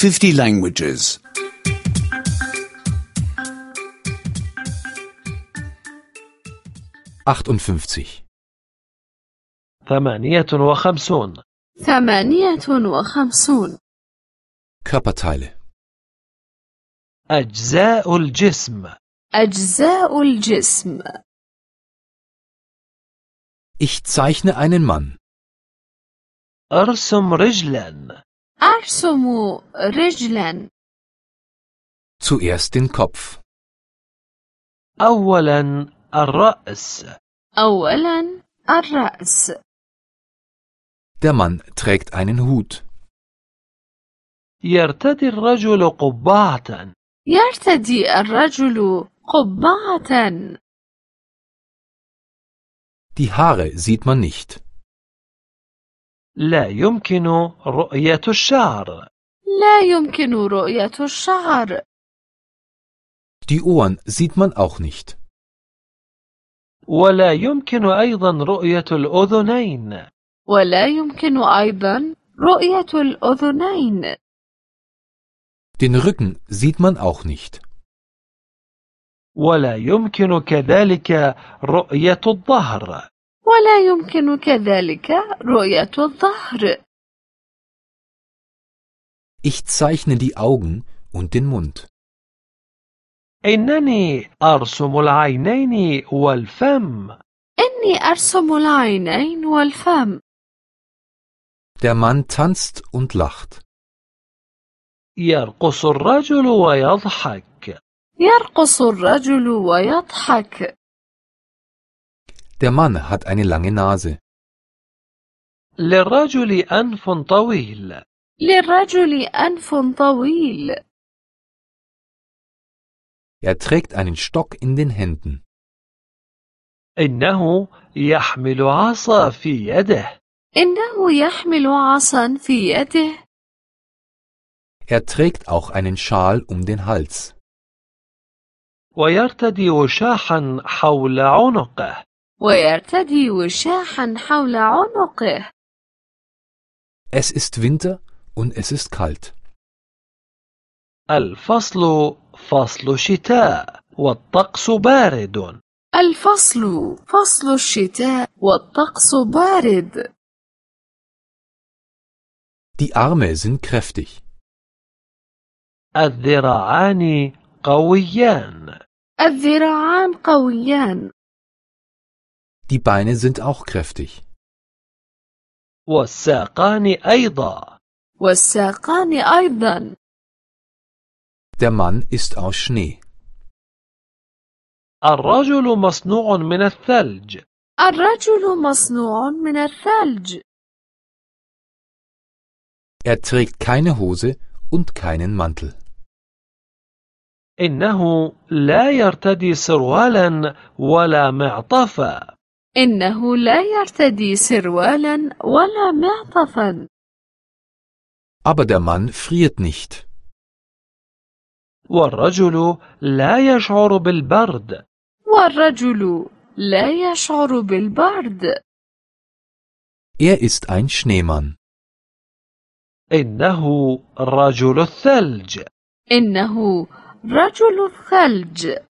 50 languages. 58. 58. 58. Körperteile. أجزاء الجسم. أجزاء الجسم. Ich zeichne einen Mann. أرسم رجلا. أرسم رجلا. Zuerst den Kopf. أولا الرأس. أولا الرأس. Der Mann trägt einen Hut. يرتدي الرجل قبعة. يرتدي الرجل قبعة. Die Haare sieht man nicht. لا يمكن رؤية الشعر. لا يمكن رؤية الشعر. Die Ohren sieht man auch nicht. ولا يمكن أيضا رؤية الأذنين. ولا يمكن أيضا رؤية الأذنين. Den Rücken sieht man auch nicht. ولا يمكن كذلك رؤية الظهر. ولا يمكن كذلك رؤية الظهر. Ich zeichne die Augen und den Mund. إنني أرسم العينين والفم. إني أرسم العينين والفم. Der Mann tanzt und lacht. يرقص الرجل ويضحك. يرقص الرجل ويضحك. Der Mann hat eine lange Nase. للرجل أنف طويل. للرجل أنف طويل. Er trägt einen Stock in den Händen. إنه يحمل عصا في يده. إنه يحمل عصا في يده. Er trägt auch einen Schal um den Hals. ويرتدي وشاحا حول عنقه. ويرتدي وشاحا حول عنقه. Es ist Winter und es ist kalt. الفصل فصل شتاء والطقس بارد. الفصل فصل الشتاء والطقس بارد. Die Arme sind kräftig. الذراعان قويان. الذراعان قويان. Die Beine sind auch kräftig. والساقان أيضا. والساقان أيضا. Der Mann ist aus Schnee. الرجل مصنوع من الثلج. الرجل مصنوع من الثلج. Er trägt keine Hose und keinen Mantel. إنه لا يرتدي سروالا ولا معطفا. إنه لا يرتدي سروالا ولا معطفا. Aber der Mann friert nicht. والرجل لا يشعر بالبرد. والرجل لا يشعر بالبرد. Er ist ein Schneemann. إنه رجل الثلج. إنه رجل الثلج.